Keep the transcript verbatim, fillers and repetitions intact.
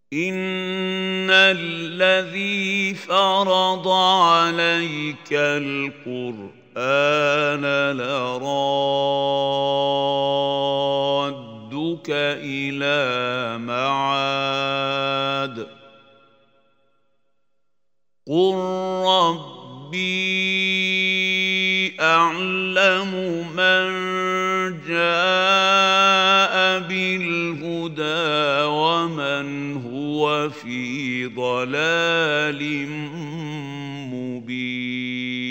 إن الذي فرض عليك القرآن لرادك إلى معاد قل ربي أعلم من جاء بالهدى ومن هو في ضلال مبين